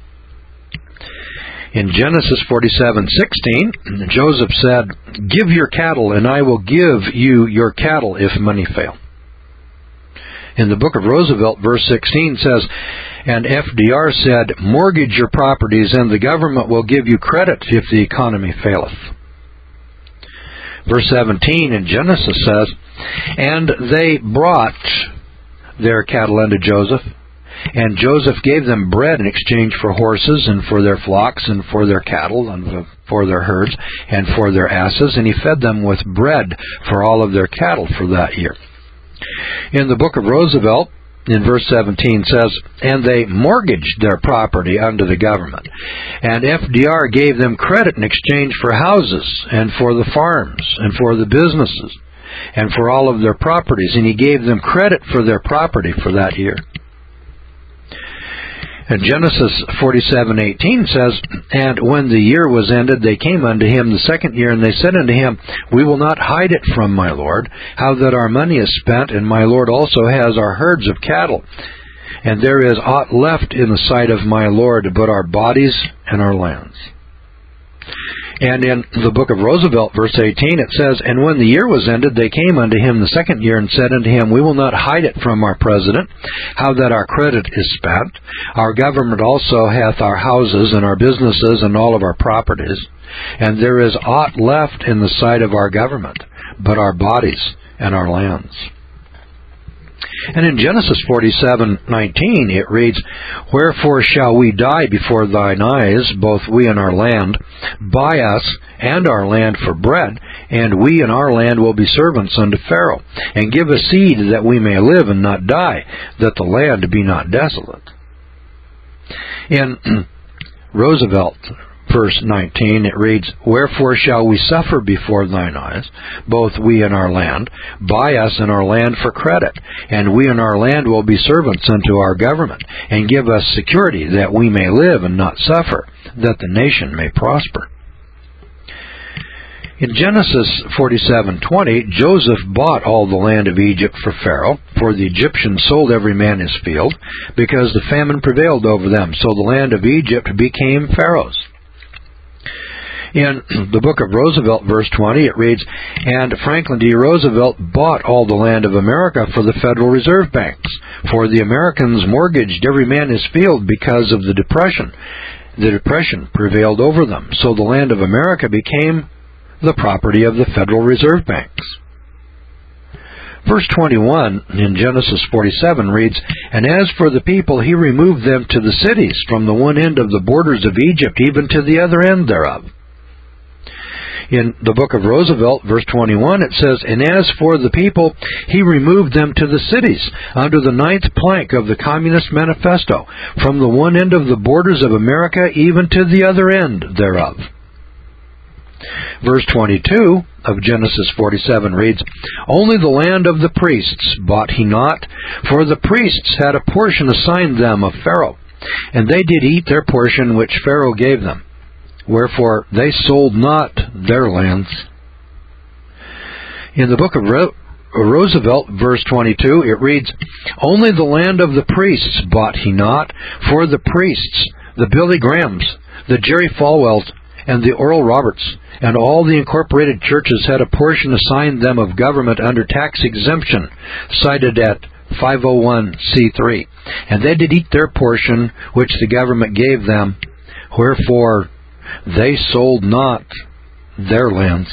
In Genesis 47:16, Joseph said, Give your cattle, and I will give you your cattle if money fail. In the book of Roosevelt, verse 16 says, And FDR said, Mortgage your properties, and the government will give you credit if the economy faileth. Verse 17 in Genesis says, And they brought their cattle unto Joseph, And Joseph gave them bread in exchange for horses, and for their flocks, and for their cattle, and for their herds, and for their asses, and he fed them with bread for all of their cattle for that year. In the book of Roosevelt, in verse 17 says, and they mortgaged their property unto the government. And FDR gave them credit in exchange for houses, and for the farms, and for the businesses, and for all of their properties. And he gave them credit for their property for that year. And Genesis 47:18 says, and when the year was ended, they came unto him the second year, and they said unto him, we will not hide it from my lord, how that our money is spent, and my lord also has our herds of cattle. And there is aught left in the sight of my lord but our bodies and our lands. And in the book of Roosevelt, verse 18, it says, and when the year was ended, they came unto him the second year, and said unto him, we will not hide it from our president, how that our credit is spent. Our government also hath our houses, and our businesses, and all of our properties. And there is aught left in the sight of our government, but our bodies and our lands. And in Genesis 47:19 it reads, wherefore shall we die before thine eyes, both we and our land? Buy us and our land for bread, and we and our land will be servants unto Pharaoh. And give us seed that we may live and not die, that the land be not desolate. In Roosevelt, verse 19, it reads, wherefore shall we suffer before thine eyes, both we and our land? Buy us and our land for credit, and we and our land will be servants unto our government, and give us security that we may live and not suffer, that the nation may prosper. In Genesis 47:20, Joseph bought all the land of Egypt for Pharaoh, for the Egyptians sold every man his field, because the famine prevailed over them, so the land of Egypt became Pharaoh's. In the book of Roosevelt, verse 20, it reads, and Franklin D. Roosevelt bought all the land of America for the Federal Reserve banks, for the Americans mortgaged every man his field because of the Depression. The Depression prevailed over them, so the land of America became the property of the Federal Reserve banks. Verse 21 in Genesis 47 reads, and as for the people, he removed them to the cities, from the one end of the borders of Egypt even to the other end thereof. In the book of Roosevelt, verse 21, it says, and as for the people, he removed them to the cities, under the 9th plank of the Communist Manifesto, from the one end of the borders of America even to the other end thereof. Verse 22 of Genesis 47 reads, only the land of the priests bought he not, for the priests had a portion assigned them of Pharaoh, and they did eat their portion which Pharaoh gave them. Wherefore they sold not their lands. In the book of Roosevelt, verse 22, it reads, only the land of the priests bought he not, for the priests, the Billy Grahams, the Jerry Falwells, and the Oral Roberts, and all the incorporated churches had a portion assigned them of government under tax exemption, cited at 501c3. And they did eat their portion which the government gave them, wherefore they sold not their lands.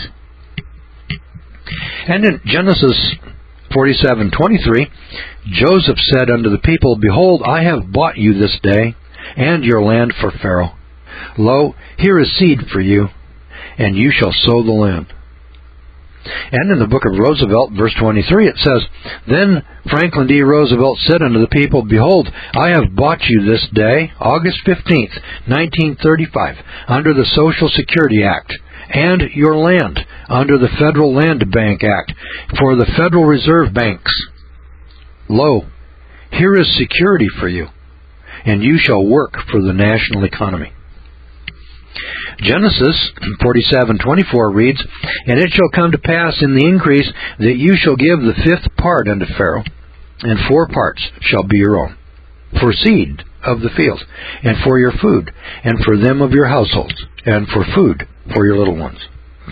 And in Genesis 47:23, Joseph said unto the people, behold, I have bought you this day, and your land for Pharaoh. Lo, here is seed for you, and you shall sow the land. And in the book of Roosevelt, verse 23, it says, then Franklin D. Roosevelt said unto the people, behold, I have bought you this day, August 15th, 1935, under the Social Security Act, and your land under the Federal Land Bank Act, for the Federal Reserve banks. Lo, here is security for you, and you shall work for the national economy. Genesis 47:24 reads, and it shall come to pass in the increase that you shall give the 5th part unto Pharaoh, and 4 parts shall be your own, for seed of the field, and for your food, and for them of your households, and for food for your little ones.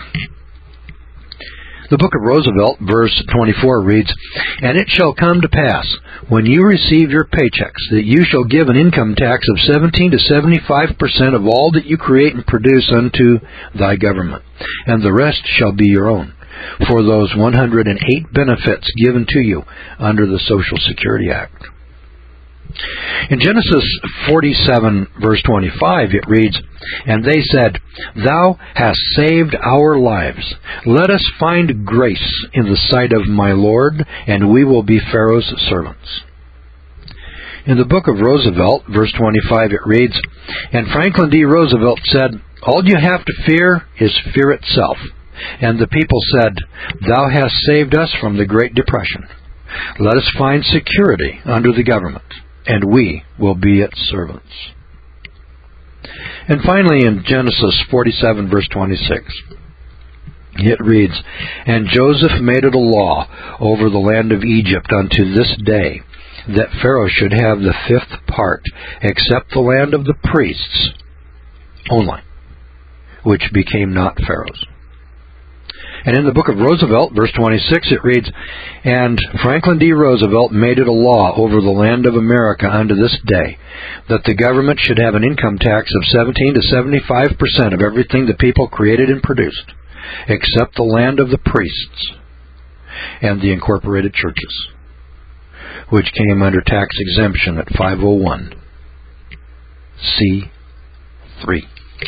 The book of Roosevelt, verse 24, reads, and it shall come to pass, when you receive your paychecks, that you shall give an income tax of 17 to 75% of all that you create and produce unto thy government, and the rest shall be your own, for those 108 benefits given to you under the Social Security Act. In Genesis 47, verse 25, it reads, "And they said, Thou hast saved our lives. Let us find grace in the sight of my Lord, and we will be Pharaoh's servants." In the book of Roosevelt, verse 25, it reads, "And Franklin D. Roosevelt said, All you have to fear is fear itself. And the people said, Thou hast saved us from the Great Depression. Let us find security under the government, and we will be its servants." And finally, in Genesis 47, verse 26, it reads, "And Joseph made it a law over the land of Egypt unto this day, that Pharaoh should have the 5th part, except the land of the priests only, which became not Pharaoh's." And in the book of Roosevelt, verse 26, it reads, "And Franklin D. Roosevelt made it a law over the land of America unto this day, that the government should have an income tax of 17 to 75% of everything the people created and produced, except the land of the priests and the incorporated churches, which came under tax exemption at 501c3.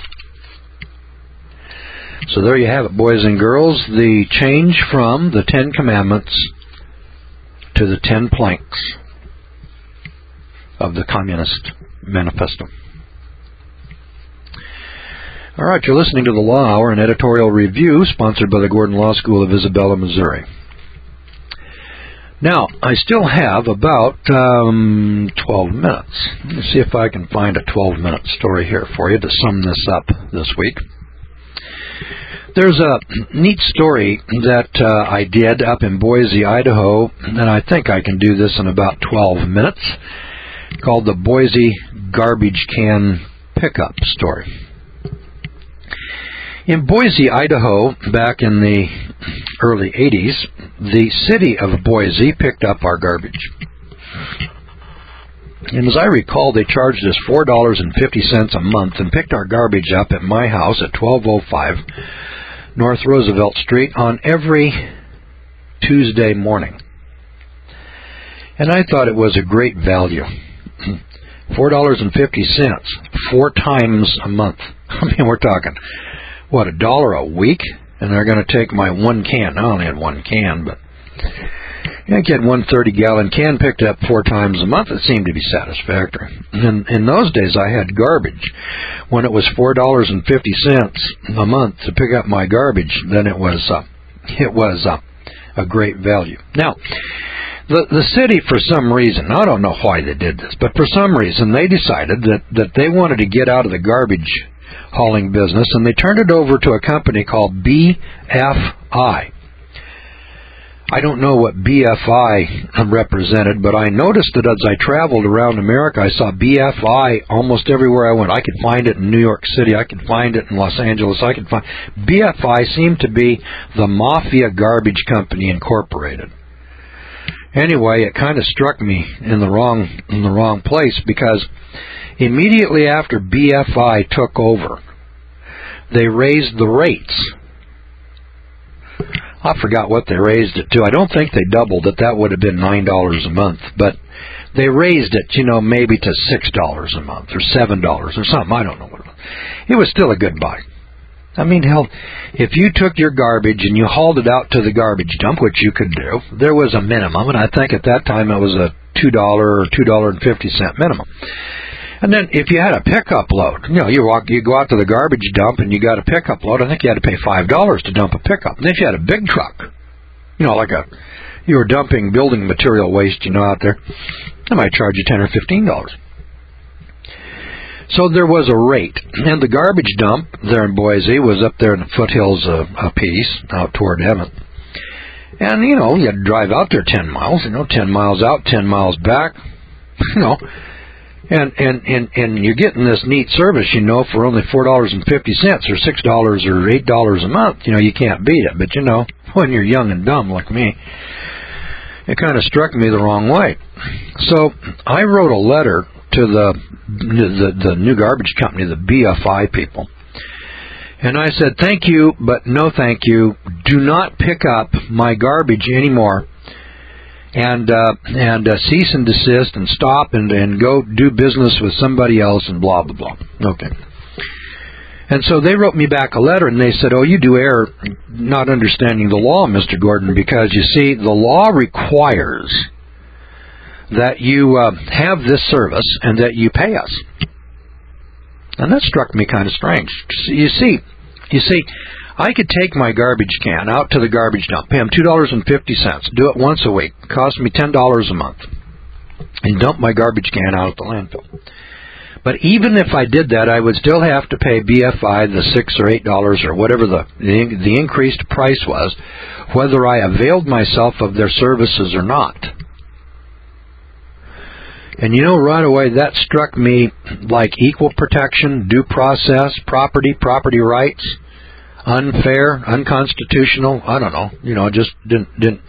So there you have it, boys and girls, the change from the 10 Commandments to the 10 planks of the Communist Manifesto. All right, you're listening to the Law Hour, an editorial review sponsored by the Gordon Law School of Isabella, Missouri. Now, I still have about 12 minutes. Let me see if I can find a 12-minute story here for you to sum this up this week. There's a neat story that I did up in Boise, Idaho, and I think I can do this in about 12 minutes, called the Boise Garbage Can Pickup Story. In Boise, Idaho, back in the early 80s, the city of Boise picked up our garbage. And as I recall, they charged us $4.50 a month and picked our garbage up at my house at 1205 North Roosevelt Street on every Tuesday morning. And I thought it was a great value. $4.50, 4 times a month. I mean, we're talking, what, $1 a week? And they're going to take my 1 can. I only had 1 can, but I get 1 30-gallon can picked up 4 times a month. It seemed to be satisfactory. And in those days, I had garbage. When it was $4.50 a month to pick up my garbage, then it was a great value. Now, the city, for some reason, I don't know why they did this, but for some reason, they decided that they wanted to get out of the garbage hauling business, and they turned it over to a company called BFI. I don't know what BFI represented, but I noticed that as I traveled around America, I saw BFI almost everywhere I went. I could find it in New York City. I could find it in Los Angeles. BFI seemed to be the Mafia Garbage Company Incorporated. Anyway, it kind of struck me in the wrong place, because immediately after BFI took over, they raised the rates. I forgot what they raised it to. I don't think they doubled it. That would have been $9 a month. But they raised it, maybe to $6 a month or $7 or something. I don't know what it was. It was still a good buy. I mean, hell, if you took your garbage and you hauled it out to the garbage dump, which you could do, there was a minimum, and I think at that time it was a $2 or $2.50 minimum. And then if you had a pickup load, you go out to the garbage dump and you got a pickup load, I think you had to pay $5 to dump a pickup. And if you had a big truck, you were dumping building material waste, out there, they might charge you $10 or $15. So there was a rate. And the garbage dump there in Boise was up there in the foothills a piece, out toward Emmett. And, you had to drive out there 10 miles, 10 miles out, 10 miles back, And you're getting this neat service, for only $4.50 or $6 or $8 a month. You can't beat it. But, when you're young and dumb like me, it kind of struck me the wrong way. So I wrote a letter to the new garbage company, the BFI people. And I said, thank you, but no thank you. Do not pick up my garbage anymore and cease and desist and stop and go do business with somebody else and blah, blah, blah. Okay. And so they wrote me back a letter, and they said, oh, you do err not understanding the law, Mr. Gordon, because, you see, the law requires that you have this service and that you pay us. And that struck me kind of strange. You see, I could take my garbage can out to the garbage dump, pay them $2.50, do it once a week, cost me $10 a month, and dump my garbage can out at the landfill. But even if I did that, I would still have to pay BFI the $6 or $8 or whatever the increased price was, whether I availed myself of their services or not. And you know, right away, that struck me like equal protection, due process, property rights, unfair, unconstitutional. I don't know. You know, it just didn't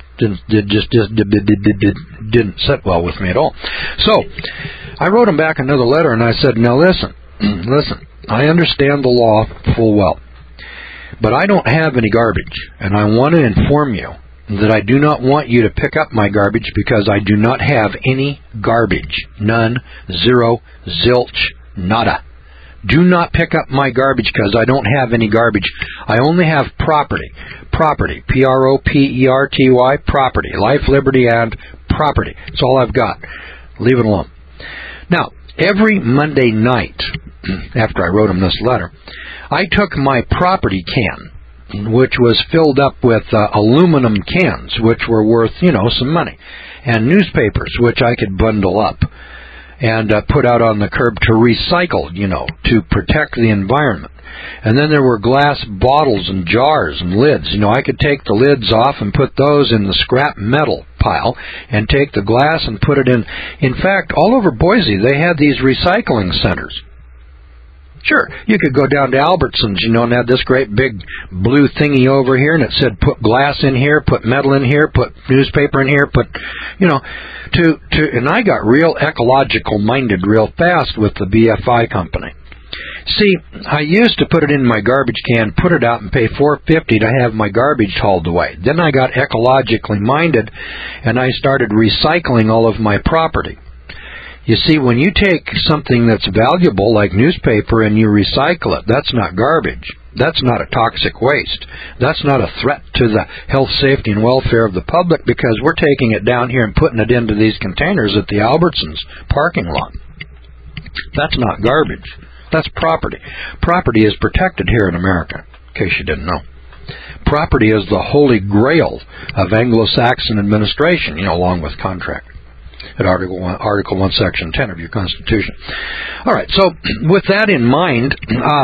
sit well with me at all. So I wrote him back another letter, and I said, now listen, I understand the law full well, but I don't have any garbage, and I want to inform you that I do not want you to pick up my garbage because I do not have any garbage. None, zero, zilch, nada. Do not pick up my garbage because I don't have any garbage. I only have property. Property, P-R-O-P-E-R-T-Y, property. Life, liberty, and property. That's all I've got. Leave it alone. Now, every Monday night, after I wrote him this letter, I took my property can, which was filled up with aluminum cans, which were worth, some money, and newspapers, which I could bundle up and put out on the curb to recycle, to protect the environment. And then there were glass bottles and jars and lids. I could take the lids off and put those in the scrap metal pile and take the glass and put it in. In fact, all over Boise, they had these recycling centers. Sure, you could go down to Albertsons, and had this great big blue thingy over here, and it said put glass in here, put metal in here, put newspaper in here, and I got real ecological minded real fast with the BFI company. See, I used to put it in my garbage can, put it out, and pay $4.50 to have my garbage hauled away. Then I got ecologically minded, and I started recycling all of my property. You see, when you take something that's valuable, like newspaper, and you recycle it, that's not garbage. That's not a toxic waste. That's not a threat to the health, safety, and welfare of the public, because we're taking it down here and putting it into these containers at the Albertsons parking lot. That's not garbage. That's property. Property is protected here in America, in case you didn't know. Property is the holy grail of Anglo-Saxon administration, along with contract. At Article 1, Section 10 of your Constitution. All right, so with that in mind,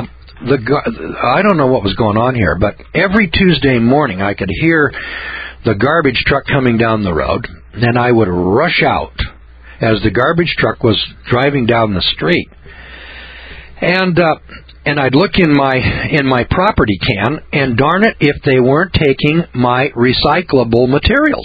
I don't know what was going on here, but every Tuesday morning I could hear the garbage truck coming down the road, and I would rush out as the garbage truck was driving down the street. And I'd look in my property can, and darn it if they weren't taking my recyclable materials.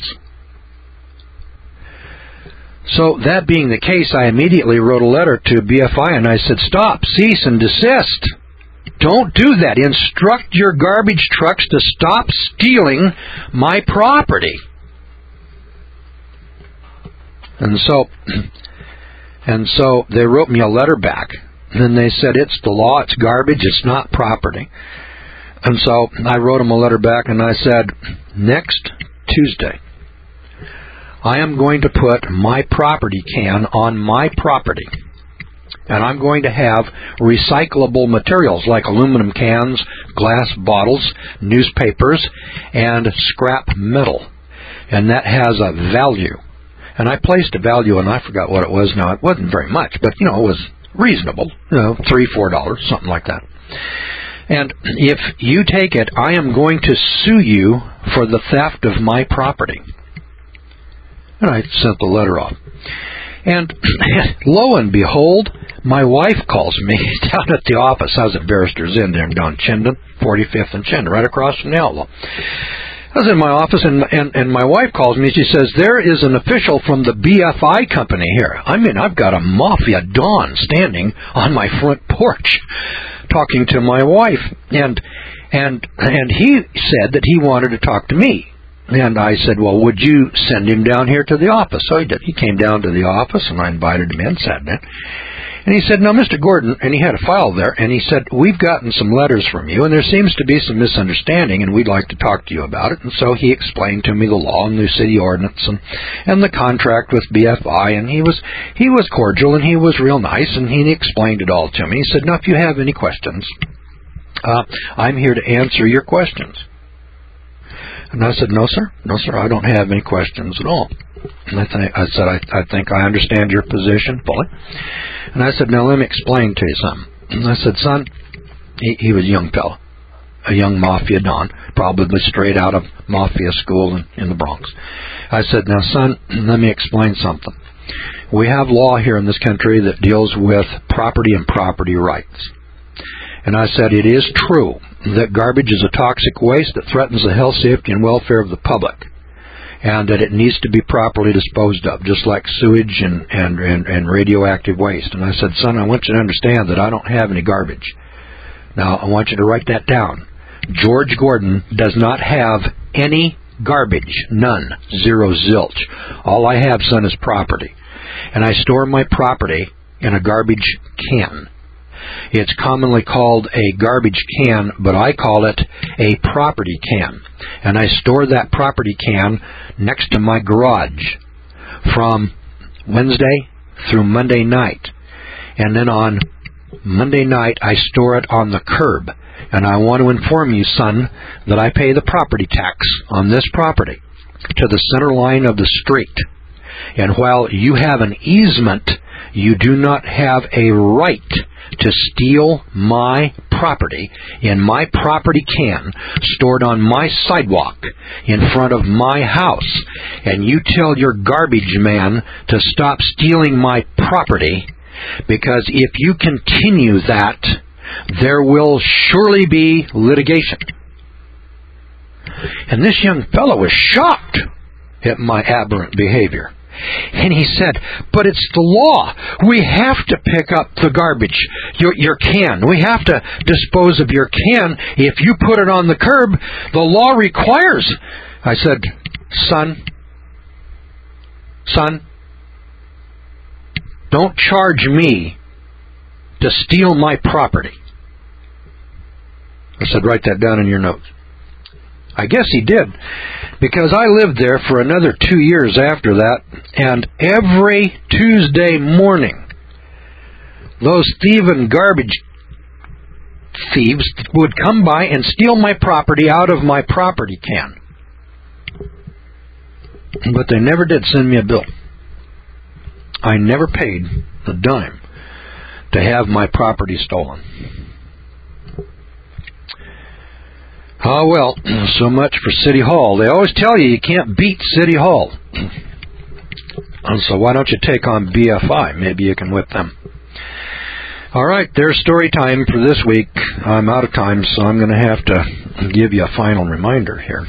So that being the case, I immediately wrote a letter to BFI, and I said, stop, cease and desist. Don't do that. Instruct your garbage trucks to stop stealing my property. And so they wrote me a letter back. And then they said, it's the law, it's garbage, it's not property. And so I wrote them a letter back, and I said, next Tuesday, I am going to put my property can on my property, and I'm going to have recyclable materials like aluminum cans, glass bottles, newspapers, and scrap metal, and that has a value. And I placed a value, and I forgot what it was now. It wasn't very much, but, it was reasonable, $3, $4, something like that. And if you take it, I am going to sue you for the theft of my property. And I sent the letter off. And lo and behold, my wife calls me down at the office. I was at Barrister's Inn there down Chinden, 45th and Chinden, right across from the Outlaw. I was in my office, and my wife calls me. She says, there is an official from the BFI company here. I mean, I've got a mafia don standing on my front porch talking to my wife. And he said that he wanted to talk to me. And I said, well, would you send him down here to the office? So he did. He came down to the office, and I invited him in, sat in. And he said, now, Mr. Gordon, and he had a file there, and he said, we've gotten some letters from you, and there seems to be some misunderstanding, and we'd like to talk to you about it. And so he explained to me the law and the city ordinance and the contract with BFI, and he was cordial, and he was real nice, and he explained it all to me. He said, now, if you have any questions, I'm here to answer your questions. And I said, no, sir, I don't have any questions at all. And I think I understand your position fully. And I said, now let me explain to you something. And I said, son, he was a young fellow, a young mafia don, probably straight out of mafia school in the Bronx. I said, now, son, let me explain something. We have law here in this country that deals with property and property rights. And I said, it is true that garbage is a toxic waste that threatens the health, safety, and welfare of the public, and that it needs to be properly disposed of, just like sewage and radioactive waste. And I said, son, I want you to understand that I don't have any garbage. Now, I want you to write that down. George Gordon does not have any garbage. None. Zero, zilch. All I have, son, is property. And I store my property in a garbage can. It's commonly called a garbage can, but I call it a property can. And I store that property can next to my garage from Wednesday through Monday night. And then on Monday night, I store it on the curb. And I want to inform you, son, that I pay the property tax on this property to the center line of the street. And while you have an easement, you do not have a right to steal my property in my property can stored on my sidewalk in front of my house. And you tell your garbage man to stop stealing my property, because if you continue that, there will surely be litigation. And this young fellow was shocked at my aberrant behavior. And he said, but it's the law. We have to pick up the garbage, your can. We have to dispose of your can. If you put it on the curb, the law requires. I said, son, don't charge me to steal my property. I said, write that down in your notes. I guess he did, because I lived there for another 2 years after that, and every Tuesday morning, those thieving garbage thieves would come by and steal my property out of my property can. But they never did send me a bill. I never paid a dime to have my property stolen. Oh, well, so much for City Hall. They always tell you can't beat City Hall. And so why don't you take on BFI? Maybe you can whip them. All right, there's story time for this week. I'm out of time, so I'm going to have to give you a final reminder here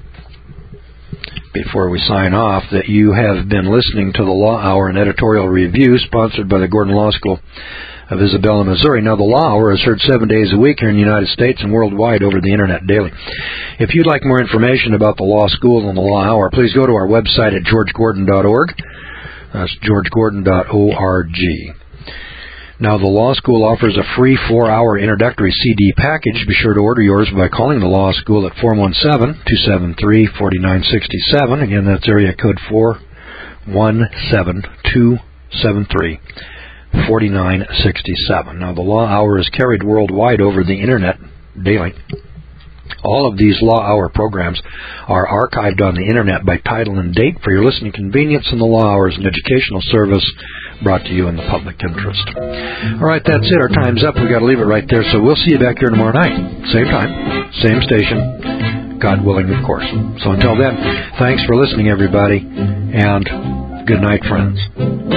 before we sign off that you have been listening to the Law Hour, an editorial review sponsored by the Gordon Law School of Isabella, Missouri. Now, the Law Hour is heard 7 days a week here in the United States and worldwide over the Internet daily. If you'd like more information about the Law School and the Law Hour, please go to our website at georgegordon.org. That's georgegordon.org. Now, the Law School offers a free 4-hour introductory CD package. Be sure to order yours by calling the Law School at 417-273-4967. Again, that's area code 417-273-4967. Now, the Law Hour is carried worldwide over the Internet daily. All of these Law Hour programs are archived on the Internet by title and date for your listening convenience, and the Law Hour is an educational service brought to you in the public interest. All right, that's it. Our time's up. We've got to leave it right there. So we'll see you back here tomorrow night. Same time, same station, God willing, of course. So until then, thanks for listening, everybody, and good night, friends.